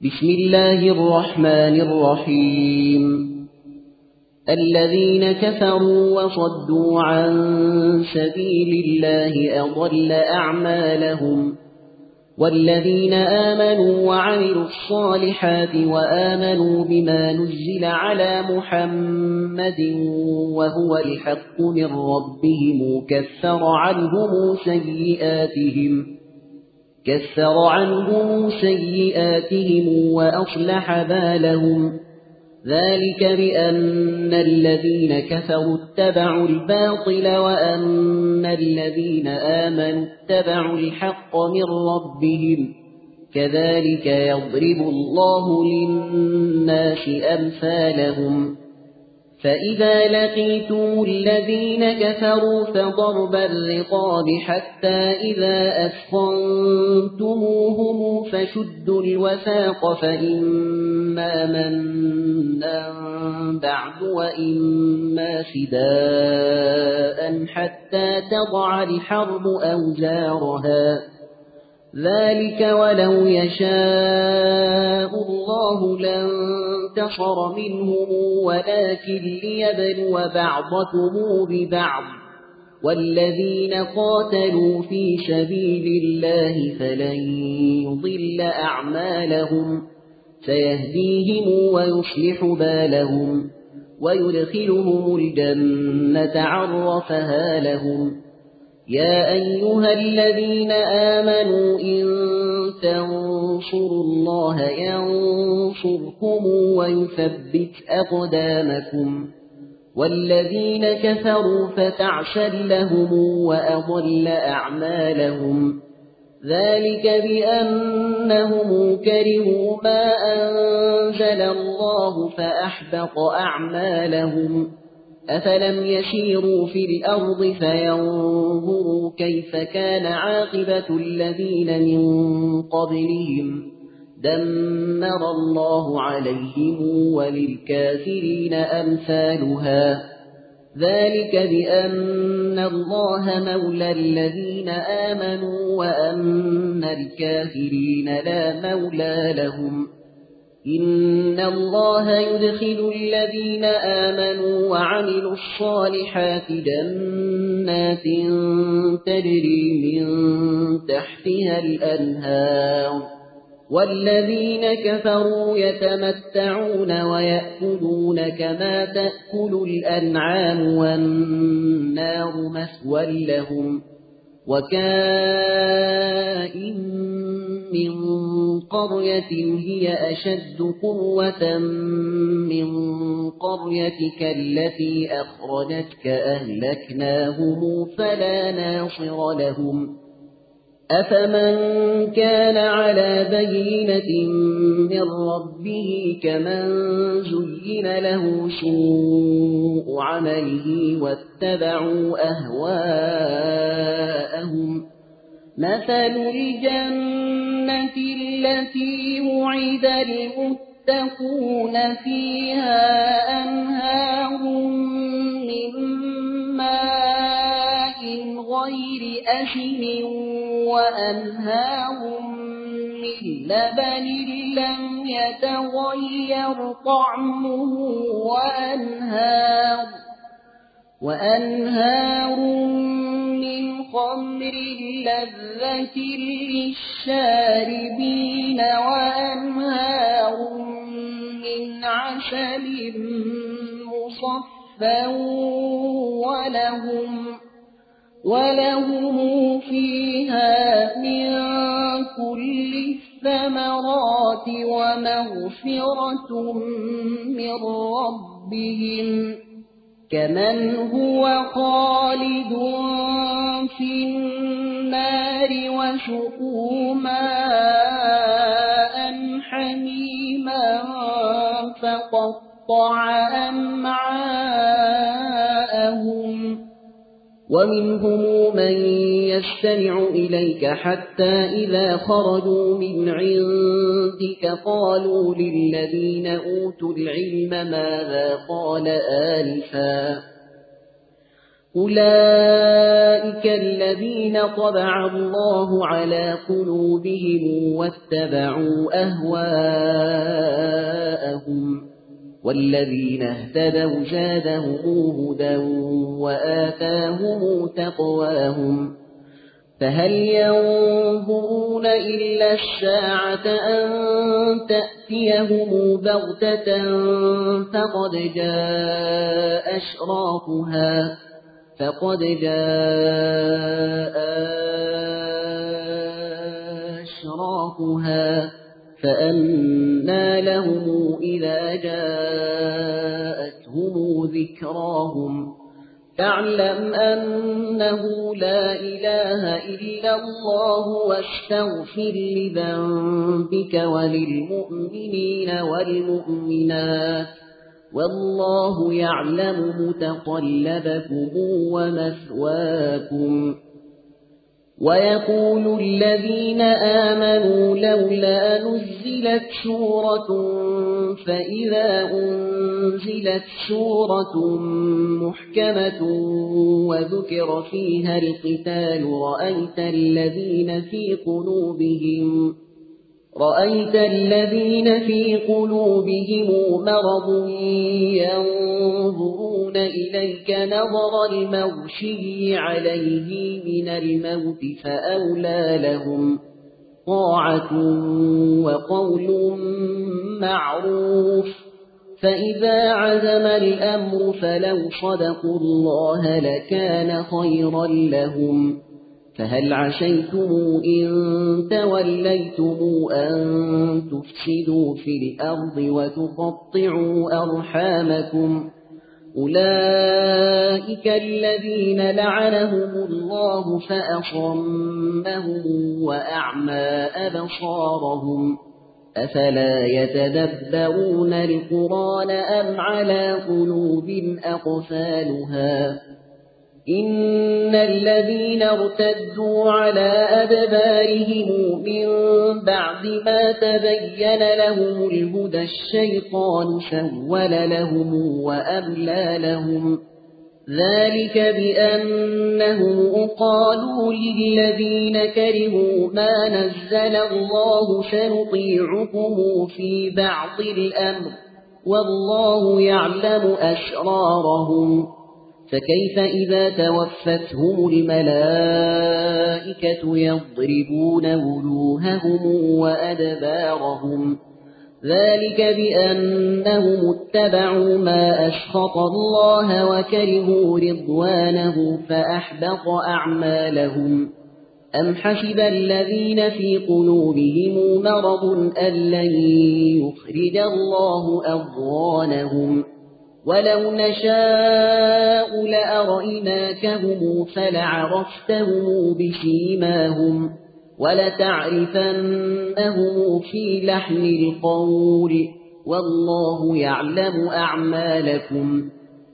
بسم الله الرحمن الرحيم. الذين كفروا وصدوا عن سبيل الله أضل أعمالهم، والذين آمنوا وعملوا الصالحات وآمنوا بما نزل على محمد وهو الحق من ربهم كفر عنهم سيئاتهم وأصلح بالهم، ذلك بأن الذين كفروا اتبعوا الباطل وأن الذين آمنوا اتبعوا الحق من ربهم، كذلك يضرب الله للناس أمثالهم. فإذا لقيتم الذين كفروا فضرب الرقاب حتى إذا أثخنتموهم فشدوا الوثاق، فإما منا بعد وإما فداء حتى تضع الحرب أوزارها، ذلك ولو يشاء الله لانتصر منهم ولكن ليبلو بعضكم ببعض، والذين قاتلوا في سبيل الله فلن يضل أعمالهم، سيهديهم ويصلح بالهم ويدخلهم الجنة عرفها لهم. يا أيها الذين آمنوا إن تنصروا الله ينصركم ويثبت أقدامكم، والذين كفروا فتعسا لهم وأضل أعمالهم، ذلك بأنهم كرهوا ما أنزل الله فأحبط أعمالهم. أفلم يسيروا في الأرض فينظروا كيف كان عاقبة الذين من قبلهم، دمر الله عليهم وللكافرين أمثالها، ذلك بأن الله مولى الذين آمنوا وأن الكافرين لا مولى لهم. إن الله يدخل الذين آمنوا وعملوا الصالحات جنات تجري من تحتها الأنهار، والذين كفروا يتمتعون ويأكلون كما تأكل الأنعام والنار مثوى لهم. وكائن من قرية هي أشد قوة من قريتك التي أخرجتك أهلكناهم فلا ناصر لهم. أفمن كان على بينة من ربه كمن زين له سوء عمله واتبعوا أهواءهم. مثل الجنة التي وعد المتقون فيها أنهار من ماء غير أسن وأنهار من لبن لم يتغير طعمه وأنهار من خمر لذة للشاربين وأنهار من عسل مصفى ولهم فيها من كل الثمرات ومغفرة من ربهم، كمن هو خالد في النار وسقوا ماء حميما فقطع أمعاءهم. ومنهم من يستمع إليك حتى إذا خرجوا من عندك قالوا للذين أوتوا العلم ماذا قال آنفا، أولئك الذين طبع الله على قلوبهم واتبعوا أهواءهم والذين اهتدوا زادهم هدى وآتاهم تقواهم فهل ينظرون إلا الساعة أن تأتيهم بغتة فقد جاء أشراطها فأنى لهم إذا جاءتهم ذكراهم فاعلم أنه لا إله إلا الله واستغفر لذنبك وللمؤمنين والمؤمنات والله يعلم متقلبكم ومثواكم ويقول الذين آمنوا لولا نزلت سورة فإذا أنزلت سورة محكمة وذكر فيها القتال رأيت الذين في قلوبهم مرض ينظرون إليك نظر المغشي عليه من الموت فأولى لهم طاعة وقول معروف فإذا عزم الأمر فلو صدقوا الله لكان خيرا لهم فهل عسيتم إن توليتم أن تفسدوا في الأرض وتقطعوا أرحامكم أولئك الذين لعنهم الله فأصمهم وأعمى أبصارهم أفلا يتدبرون القرآن أم على قلوب أقفالها إن الذين ارتدوا على أدبارهم من بعد ما تبين لهم الهدى الشيطان سول لهم وأملى لهم ذلك بأنهم قالوا للذين كرهوا ما نزل الله سنطيعكم في بعض الأمر والله يعلم أسرارهم فكيف إذا توفتهم الملائكة يضربون وجوههم وأدبارهم ذلك بأنهم اتبعوا ما أسخط الله وكرهوا رضوانه فأحبط أعمالهم أم حسب الذين في قلوبهم مرض أن لن يخرج الله أضغانهم ولو نشاء لأرئناكهم فلعرفتهم بسيماهم ولتعرفنهم في لحن القول والله يعلم أعمالكم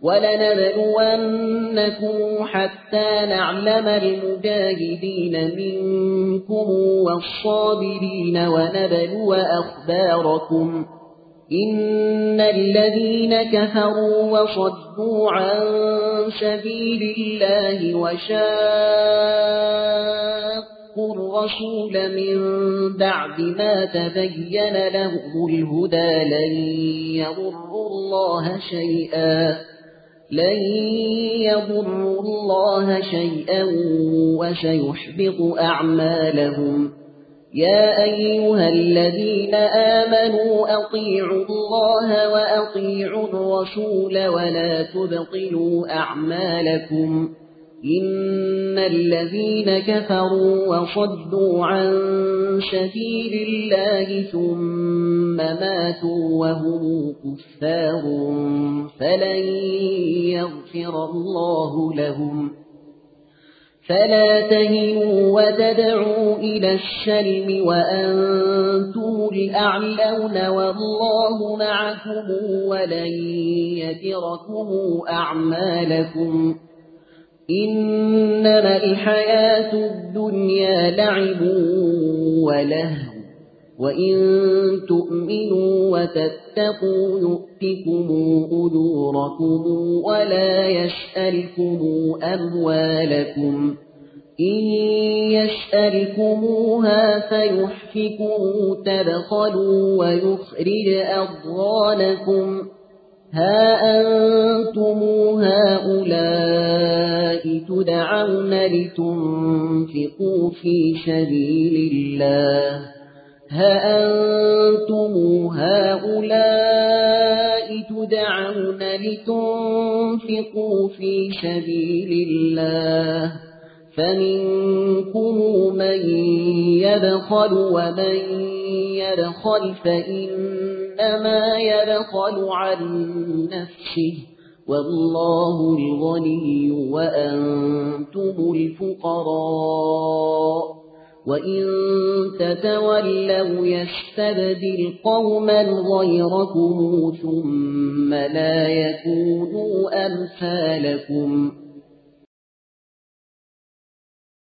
ولنبلونكم حتى نعلم المجاهدين منكم والصابرين ونبلو أخباركم إن الذين كفروا وصدوا عن سبيل الله وشاقوا الرسول من بعد ما تبين لهم الهدى لن يضروا الله شيئا وسيحبط أعمالهم يا أيها الذين آمنوا أطيعوا الله وأطيعوا الرسول ولا تبطلوا أعمالكم إن الذين كفروا وصدوا عن سبيل الله ثم ماتوا وهم كفار فلن يغفر الله لهم فلا تهنوا وتدعوا إلى السلم وأنتم الأعلون والله معكم ولن يتركم أعمالكم إنما الحياة الدنيا لعب ولهو وإن تؤمنوا وتتقوا يؤتكم أجوركم ولا يسألكم أموالكم إن يسألكموها فيحفكم تبخلوا ويخرج أضغانكم ها أنتم هؤلاء تدعون لتنفقوا في سبيل الله فمنكم من يبخل ومن يبخل فإنما يبخل عن نفسه والله الغني وأنتم الفقراء وإن تتولوا يستبدل قوما غيركم ثم لا يكونوا أمثالكم